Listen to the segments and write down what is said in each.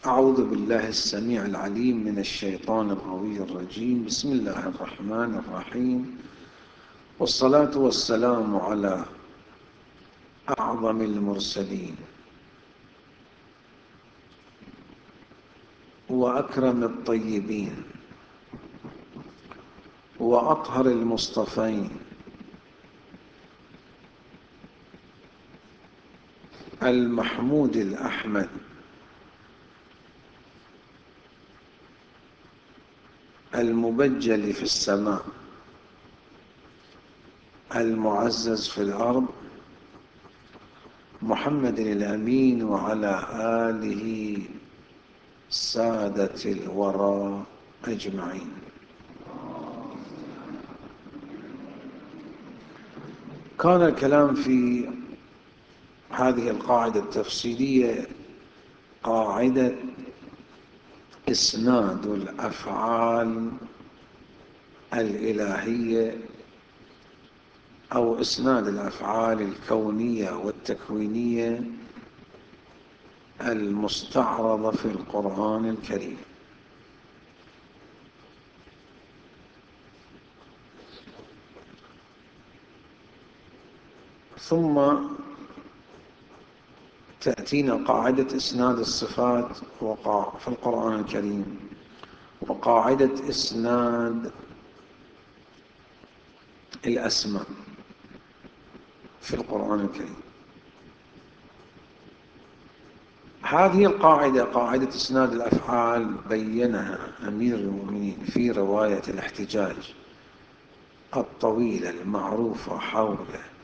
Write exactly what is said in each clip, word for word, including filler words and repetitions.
أعوذ بالله السميع العليم من الشيطان الغوي الرجيم. بسم الله الرحمن الرحيم، والصلاة والسلام على أعظم المرسلين وأكرم الطيبين وأطهر المصطفين، المحمود الأحمد، المبجل في السماء، المعزز في الأرض، محمد الأمين، وعلى آله سادة الورى أجمعين. كان الكلام في هذه القاعدة التفصيلية، قاعدة إسناد الأفعال الإلهية أو إسناد الأفعال الكونية والتكوينية المستعرضة في القرآن الكريم. ثم تأتينا قاعدة إسناد الصفات في القرآن الكريم، وقاعدة إسناد الأسماء في القرآن الكريم. هذه القاعدة، قاعدة إسناد الأفعال، بيّنها أمير المؤمنين في رواية الاحتجاج الطويلة المعروفة حول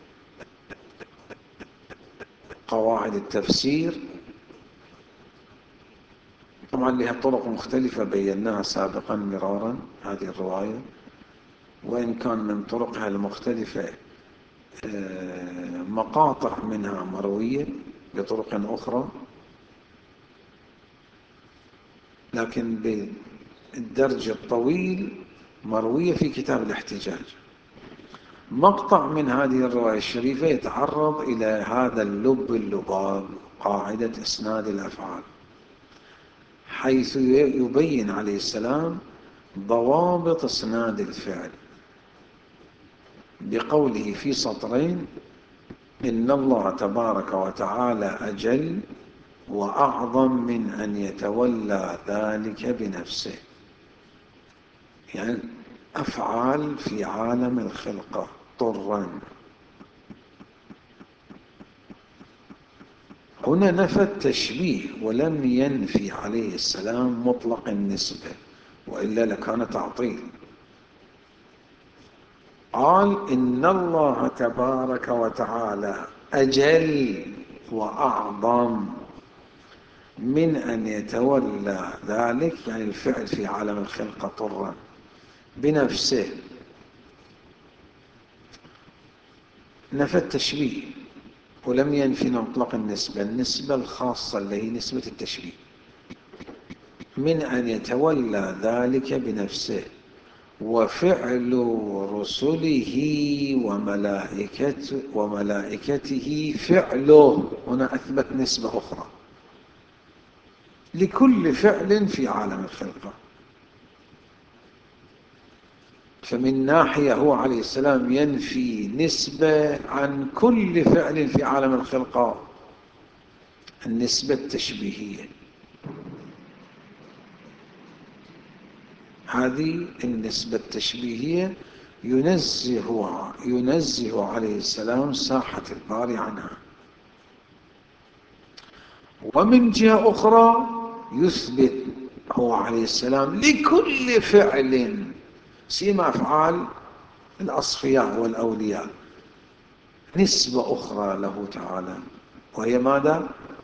قواعد التفسير. طبعا لها طرق مختلفة بيناها سابقا مرارا هذه الرواية، وإن كان من طرقها المختلفة مقاطع منها مروية بطرق أخرى، لكن بالدرج الطويل مروية في كتاب الاحتجاج. مقطع من هذه الرواية الشريفة يتعرض إلى هذا اللب اللباب، قاعدة إسناد الأفعال، حيث يبين عليه السلام ضوابط إسناد الفعل بقوله في سطرين: إن الله تبارك وتعالى أجل وأعظم من أن يتولى ذلك بنفسه. يعني أفعال في عالم الخلقة طرا. هنا نفى التشبيه ولم ينفي عليه السلام مطلق النسبة، وإلا لكان تعطيل. قال إن الله تبارك وتعالى أجل وأعظم من أن يتولى ذلك، يعني الفعل في عالم الخلقة طرا، بنفسه. نفى التشبيه ولم ينفي مطلق النسبة، النسبة الخاصة اللي هي نسبة التشبيه، من أن يتولى ذلك بنفسه. وفعل رسله وملائكته, وملائكته فعله، هنا أثبت نسبة أخرى لكل فعل في عالم الخلقة. فمن ناحية هو عليه السلام ينفي نسبة عن كل فعل في عالم الخلقة، النسبة التشبيهية. هذه النسبة التشبيهية ينزه, ينزه عليه السلام ساحة الباري عنها. ومن جهة أخرى يثبت هو عليه السلام لكل فعل، سيما أفعال الأصفياء والأولياء، نسبة أخرى له تعالى، وهي ماذا؟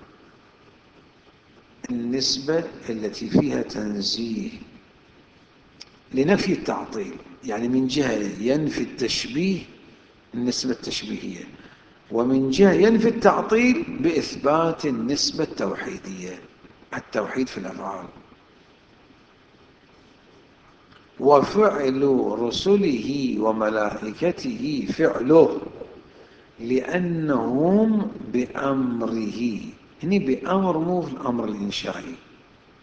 النسبة التي فيها تنزيه لنفي التعطيل. يعني من جهة ينفي التشبيه، النسبة التشبيهية، ومن جهة ينفي التعطيل بإثبات النسبة التوحيدية، التوحيد في الأفعال. وفعل رسله وملائكته فعله، لأنهم بأمره، يعني بأمر مو الأمر الإنشائي،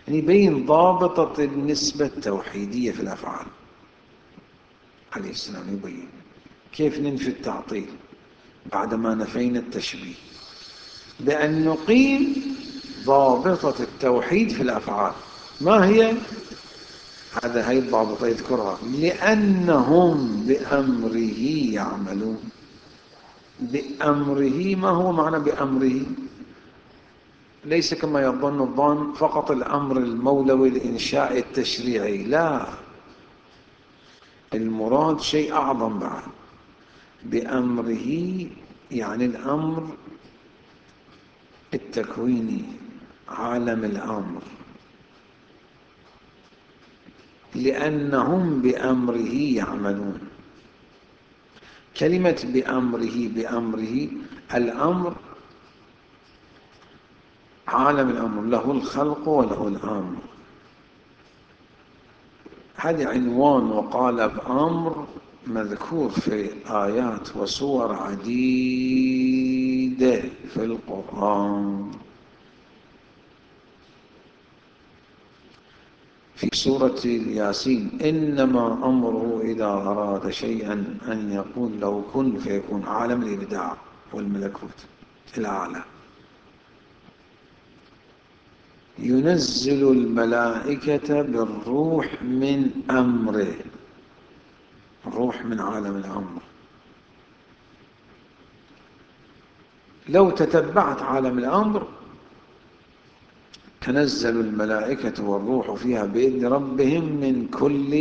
يعني يبين ضابطة النسبة التوحيدية في الأفعال عليه السلام، يبين كيف ننفي التعطيل بعدما نفينا التشبيه، بأن نقيم ضابطة التوحيد في الأفعال. ما هي؟ هذا هي الضابطة يذكرها: لأنهم بأمره يعملون. بأمره، ما هو معنى بأمره؟ ليس كما يظن الظن فقط الأمر المولوي الإنشاء التشريعي، لا، المراد شيء أعظم بعد. بأمره يعني الأمر التكويني، عالم الأمر. لأنهم بأمره يعملون. كلمة بأمره، بأمره الأمر عالم الأمر، له الخلق وله الأمر. هذا عنوان وقالب أمر مذكور في آيات وسور عديدة في القرآن. في سورة ياسين: إنما أمره إذا أراد شيئا أن يقول له كن فيكون. عالم الإبداع والملكوت الأعلى. ينزل الملائكة بالروح من أمره. الروح من عالم الأمر. لو تتبعت عالم الأمر: تنزل الملائكة والروح فيها بإذن ربهم من كل،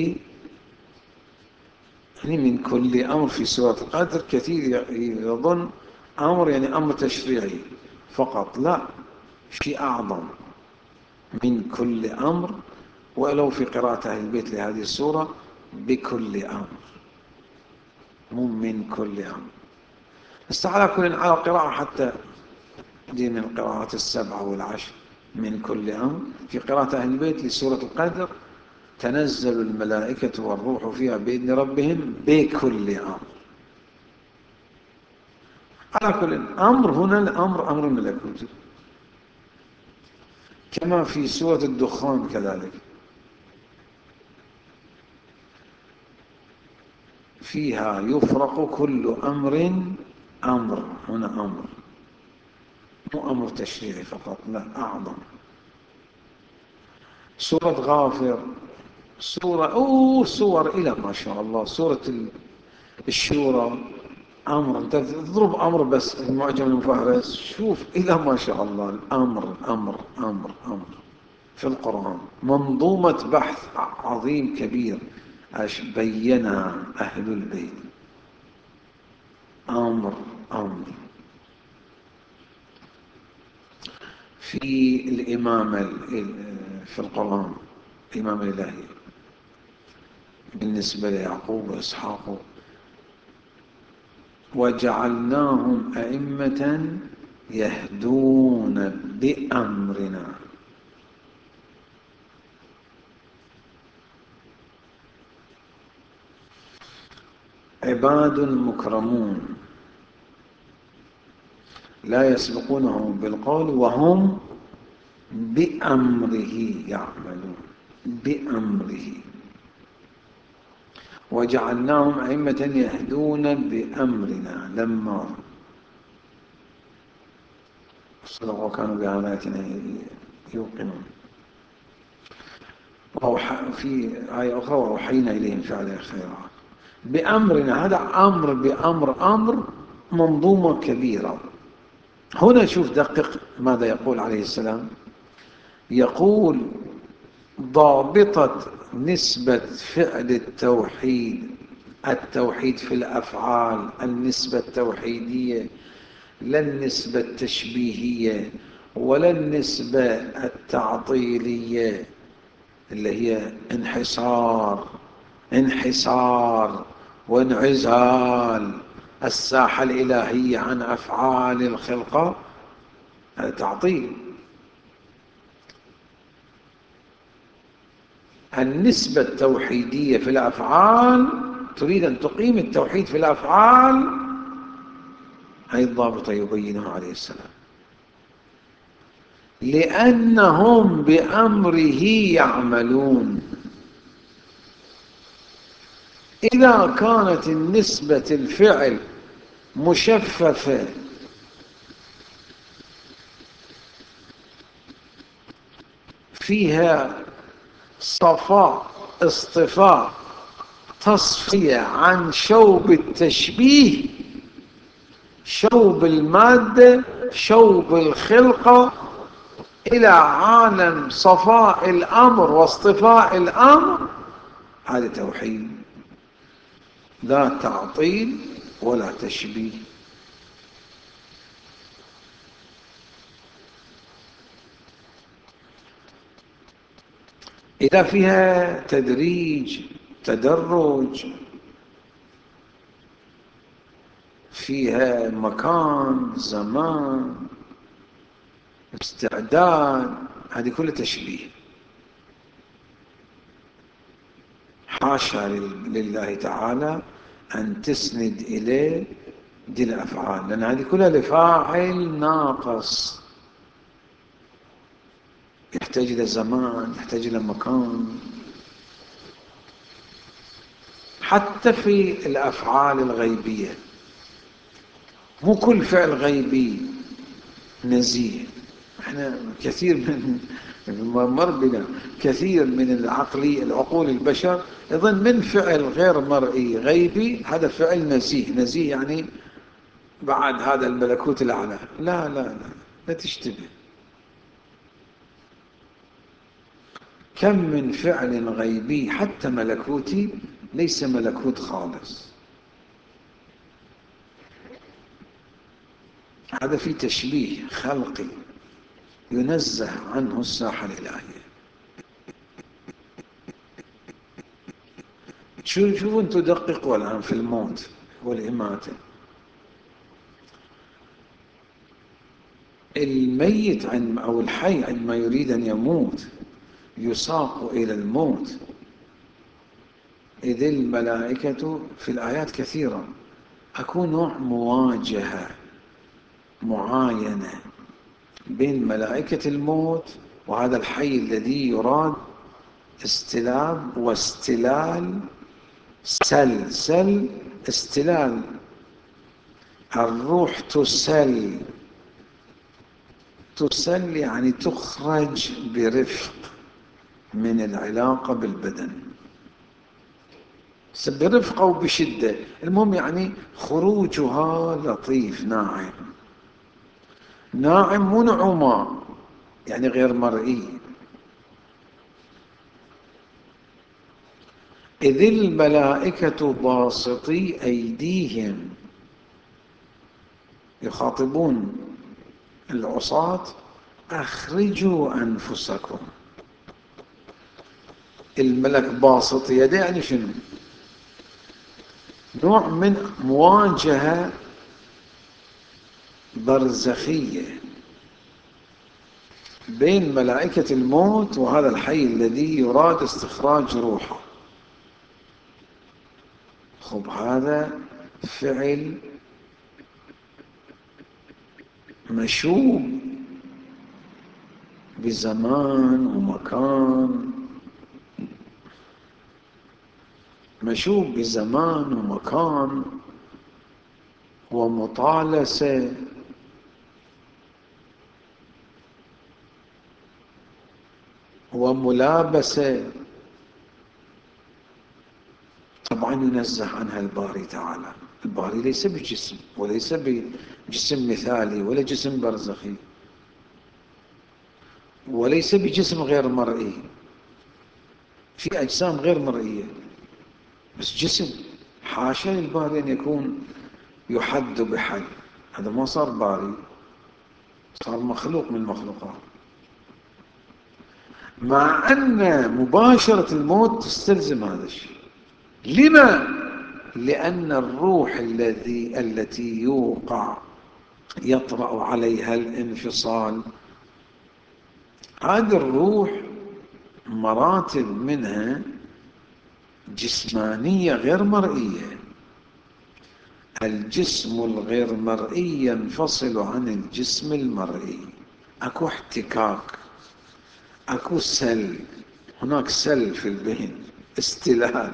يعني من كل أمر. في سورة القدر كثير يظن أمر يعني أمر تشريعي فقط، لا، شيء أعظم من كل أمر. ولو في قراءة أهل البيت لهذه السورة: بكل أمر، مو من كل أمر. بس على كل، على قراءة حتى دي من القراءات السبعة والعشر: من كل أمر. في قراءة أهل البيت لسورة القدر: تنزل الملائكة والروح فيها بإذن ربهم بكل أمر. على كل أمر هنا الأمر أمر ملكوتي، كما في سورة الدخان كذلك فيها يفرق كل أمر أمر. هنا أمر، مو أمر تشريعي فقط، لا، أعظم. سورة غافر، سورة أوه سور إلى ما شاء الله. سورة الشورى أمر، أنت تضرب أمر بس المعجم المفهرس، شوف إلى ما شاء الله الأمر أمر أمر أمر في القرآن. منظومة بحث عظيم كبير بينها أهل البيت. أمر أمر. في الإمامة في القرآن، الإمامة الإلهية بالنسبة ليعقوب وإسحاق: وجعلناهم أئمة يهدون بأمرنا. عباد مكرمون لا يسبقونه بالقول وهم بأمره يعملون. بأمره. وجعلناهم أئمة يهدون بأمرنا لما صدقوا وكانوا بآياتنا يوقنون. في آية أخرى: وأوحينا إليهم فعل الخيرات بأمرنا. هذا أمر بأمر أمر، منظومة كبيرة. هنا شوف دقق ماذا يقول عليه السلام. يقول ضابطة نسبة فعل التوحيد، التوحيد في الأفعال، النسبة التوحيدية، لا النسبة التشبيهية ولا النسبة التعطيلية اللي هي انحصار انحسار وانعزال الساحة الإلهية عن أفعال الخلقة، هذا تعطيل. النسبة التوحيدية في الأفعال، تريد أن تقيم التوحيد في الأفعال، هذه الضابطة يبينها عليه السلام. لأنهم بأمره يعملون. إذا كانت النسبة الفعل مشففة فيها صفاء اصطفاء تصفية عن شوب التشبيه، شوب المادة، شوب الخلقة، إلى عالم صفاء الأمر واصطفاء الأمر، هذا توحيد لا تعطيل ولا تشبيه. إذا فيها تدريج تدرج، فيها مكان زمان استعداد، هذه كلها تشبيه. حاشا لله تعالى أن تسند إليه دي الأفعال، لأن هذه كلها لفاعل ناقص، يحتاج إلى زمان، يحتاج إلى مكان. حتى في الأفعال الغيبية مو كل فعل غيبي نزيه. احنا كثير من مر بنا كثير من العقلي العقول البشر يظن من فعل غير مرئي غيبي هذا فعل نزيه. نزيه يعني بعد هذا الملكوت الأعلى. لا لا لا لا تشتبه. كم من فعل غيبي حتى ملكوتي ليس ملكوت خالص، هذا في تشبيه خلقي ينزه عنه الساحة الإلهية. شوفوا انتم دققوا الآن في الموت والإماتة. الميت أو الحي عندما يريد أن يموت يساق إلى الموت، إذ الملائكة في الآيات كثيرة أكون نوع مواجهة معاينة بين ملائكة الموت وهذا الحي الذي يراد استلاب واستلال. سل سل استلال، الروح تسل. تسل يعني تخرج برفق من العلاقة بالبدن، برفق أو بشدة، المهم يعني خروجها لطيف ناعم. ناعم مو نعومة يعني غير مرئي. إذ الملائكة باسطي أيديهم، يخاطبون العصاة أخرجوا أنفسكم. الملك باسط يديه يعني شنو؟ نوع من مواجهة برزخية بين ملائكة الموت وهذا الحي الذي يراد استخراج روحه. خب هذا فعل مشوب بزمان ومكان، مشوب بزمان ومكان ومطالسة وملابسة. طبعا ينزه عنها الباري تعالى. الباري ليس بجسم وليس بجسم مثالي ولا جسم برزخي وليس بجسم غير مرئي. في أجسام غير مرئية بس جسم. حاشا للباري أن يكون يحد بحد، هذا ما صار باري، صار مخلوق من المخلوقات. مع أن مباشرة الموت تستلزم هذا الشيء. لما؟ لأن الروح الذي التي يوقع يطرأ عليها الانفصال، هذه الروح مراتب منها جسمانية غير مرئية. الجسم الغير مرئي ينفصل عن الجسم المرئي. أكو احتكاك، أكو سل، هناك سل في الذهن، استلال.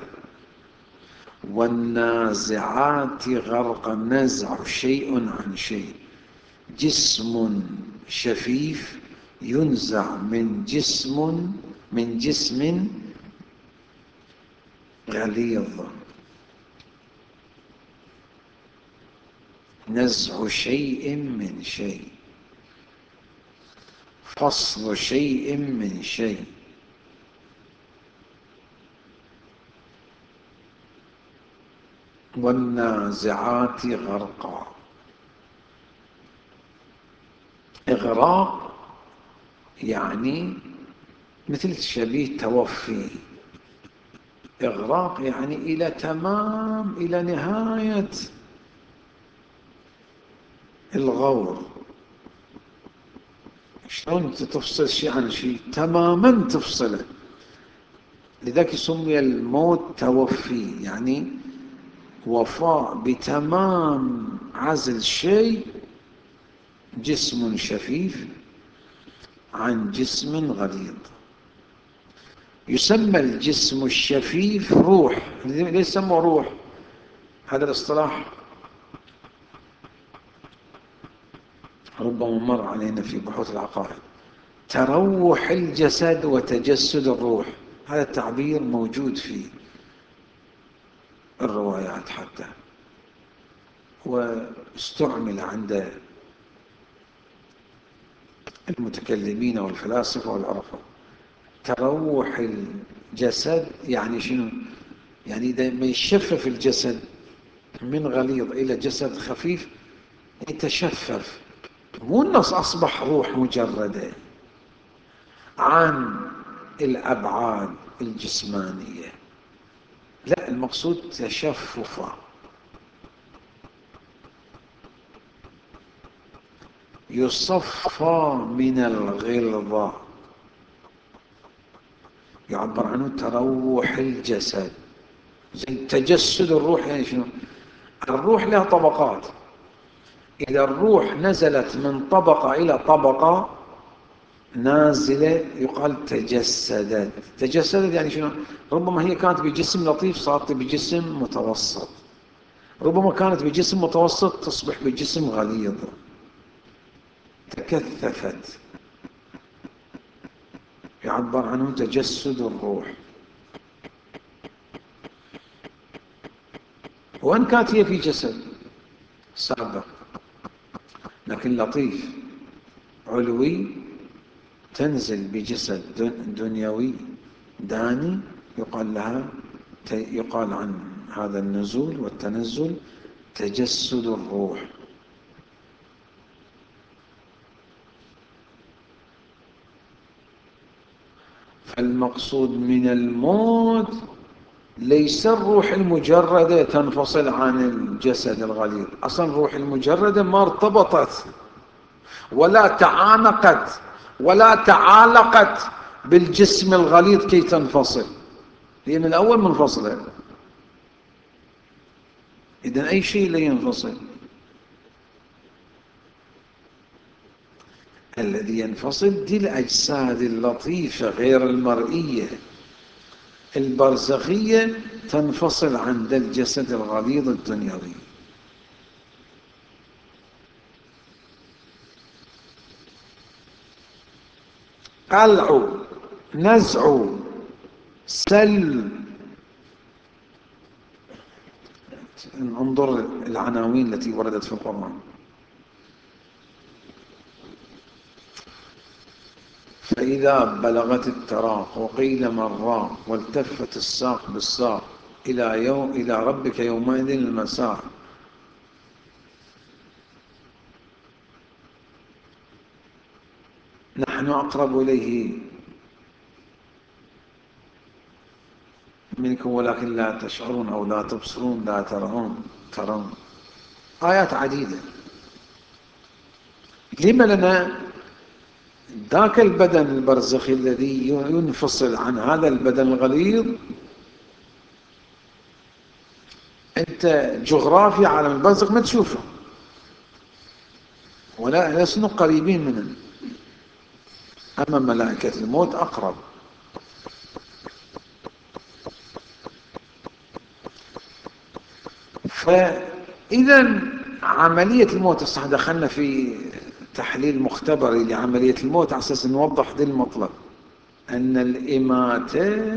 والنازعات غرقا، نزع شيء عن شيء، جسم شفيف ينزع من جسم من جسم غليظ، نزع شيء من شيء، فصل شيء من شيء. والنازعات غرقا، إغراق يعني مثل شبيه توفي، إغراق يعني إلى تمام، إلى نهاية الغور. شلون تفصل شيء عن شيء تماما تفصله، لذلك سمي الموت توفي، يعني وفاء بتمام عزل شيء، جسم شفيف عن جسم غليظ. يسمى الجسم الشفيف روح. ليش سموه روح؟ هذا الاصطلاح ربما مر علينا في بحوث العقائد. تروح الجسد وتجسد الروح، هذا التعبير موجود في الروايات حتى، واستعمل عند المتكلمين والفلاسفة والعرفاء. تروح الجسد يعني شنو؟ يعني إذا ما يشفف الجسد من غليظ إلى جسد خفيف يتشفف، مو النص أصبح روح مجردة عن الأبعاد الجسمانية، لا، المقصود تشففا، يصفى من الغلظة، يعبر عنه تروح الجسد. زي تجسد الروح، يعني شنو؟ الروح لها طبقات، إذا الروح نزلت من طبقة إلى طبقة نازلة يقال تجسدت. تجسدت يعني شنو؟ ربما هي كانت بجسم لطيف صارت بجسم متوسط، ربما كانت بجسم متوسط تصبح بجسم غليظ، تكثفت، يعبر عنه تجسد الروح. وإن كانت هي في جسد سابق لكن لطيف علوي، تنزل بجسد دنيوي داني، يقال لها، يقال عن هذا النزول والتنزل تجسد الروح. فالمقصود من الموت ليس الروح المجردة تنفصل عن الجسد الغليظ، أصلا الروح المجردة ما ارتبطت ولا تعانقت ولا تعالقت بالجسم الغليظ كي تنفصل، هي من الأول منفصلة. إذن أي شيء لا ينفصل، الذي ينفصل دي الأجساد اللطيفة غير المرئية البرزخية تنفصل عن ذا الجسد الغليظ الدنيوي. قلع، نزع، سل. انظر العناوين التي وردت في القرآن. فإذا بلغت التراق وقيل من راق والتفت الساق بالساق إلى يوم إلى ربك يومئذ المساق. نحن أقرب إليه منكم ولكن لا تشعرون أو لا تبصرون، لا ترون ترون. آيات عديدة. لما لنا ذاك البدن البرزخي الذي ينفصل عن هذا البدن الغليظ؟ أنت جغرافيا عالم البرزخ ما تشوفه، ولا لسنا قريبين منه، أما ملائكة الموت أقرب. فإذا عملية الموت، صح دخلنا في تحليل مختبري لعملية الموت على أساس نوضح ذي المطلب، أن الإماتة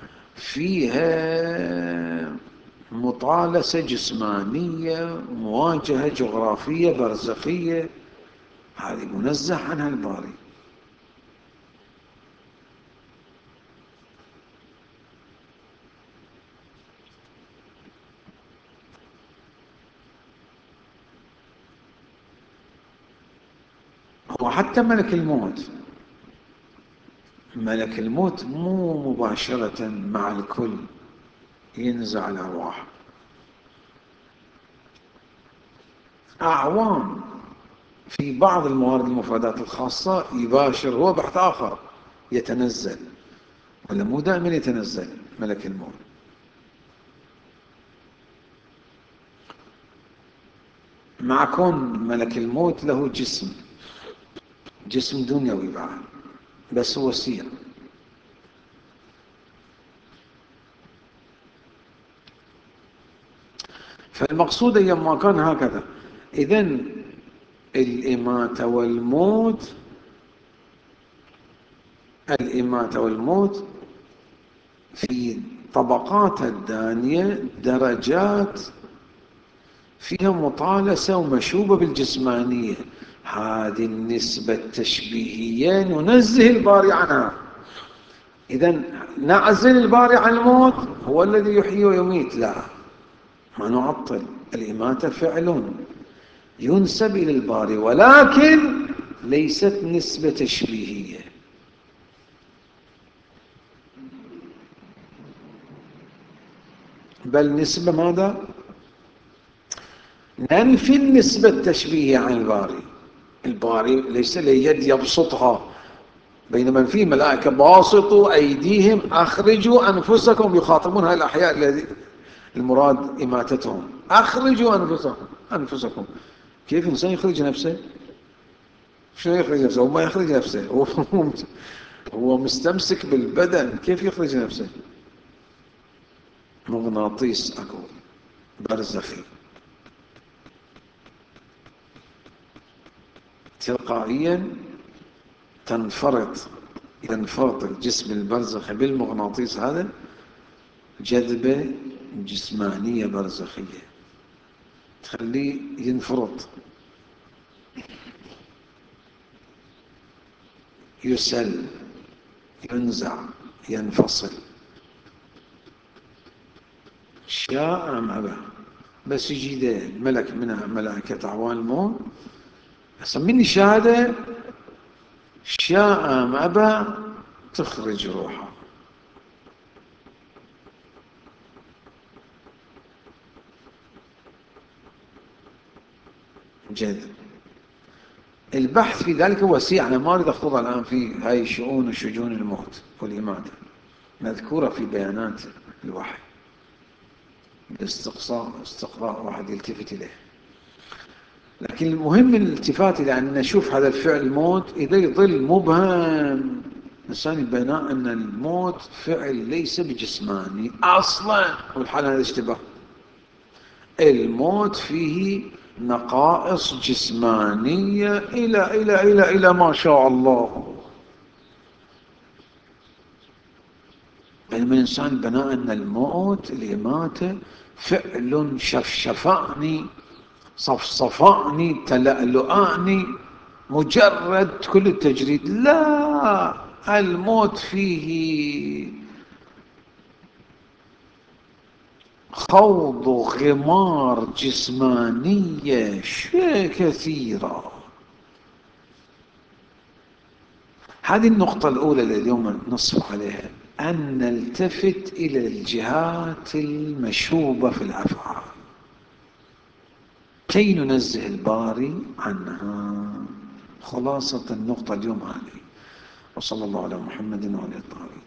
فيها مطالسة جسمانية، مواجهة جغرافية برزخية، هذه منزه عنها الباري. وحتى ملك الموت، ملك الموت مو مباشرة مع الكل ينزع الأرواح، أعوام في بعض الموارد المفردات الخاصة يباشر هو بحث آخر يتنزل، ولا مو دائما يتنزل ملك الموت. مع كون ملك الموت له جسم، جسم دنيوي بعد، بس هو سير. فالمقصود أيما كان هكذا. إذن الإماتة والموت، الإماتة والموت في طبقاتها الدانية درجات فيها مطالسة ومشوبة بالجسمانية. هذه النسبة التشبيهية ننزه الباري عنها. إذن نعزل الباري عن الموت، هو الذي يحيي ويميت، لا، ما نعطل. الإماتة فعل ينسب إلى الباري، ولكن ليست نسبة تشبيهية، بل نسبة ماذا؟ ننفي النسبة التشبيهية عن الباري. الباري ليس له يد يبسطها، بينما في ملائكة باسطوا أيديهم أخرجوا أنفسكم، يخاطبون هؤلاء الأحياء الذي المراد إماتتهم، أخرجوا أنفسكم أنفسكم. كيف إنسان يخرج نفسه؟ شو يخرج نفسه؟ هو ما يخرج نفسه، هو هو مستمسك بالبدن، كيف يخرج نفسه؟ مغناطيس أكو برزخي تلقائيا تنفرط ينفرط الجسم البرزخي بالمغناطيس هذا، جذبة جسمانية برزخية تخليه ينفرط، يسل، ينزع، ينفصل، شاء أم أبى. بس يجي ده ملك من ملائكة أعوان الموت مني شهادة، شاء أم أبى تخرج روحه. جذب. البحث في ذلك وسيع، أنا ما أريد أخوض الآن في هاي شؤون وشجون الموت والإماتة، مذكورة في بيانات الوحي باستقصاء استقراء واحد يلتفت إليه. لكن المهم الالتفات إلى أن نشوف هذا الفعل الموت إذا يظل مبهم إنسان بناء أن الموت فعل ليس بجسماني أصلا، والحالة هذا اشتباه. الموت فيه نقائص جسمانية إلى إلى إلى إلى ما شاء الله. بينما الإنسان بناء أن الموت الإماتة فعل شفشفاني صفصفاني تلألؤاني مجرد كل التجريد، لا، الموت فيه خوض غمار جسمانية شيء كثيرة. هذه النقطة الأولى اللي اليوم نصف عليها، أن نلتفت إلى الجهات المشوبة في الأفعال كي ننزه الباري عنها. خلاصة النقطة اليوم هذه، وصلى الله على محمد وعلى آله الطاهرين.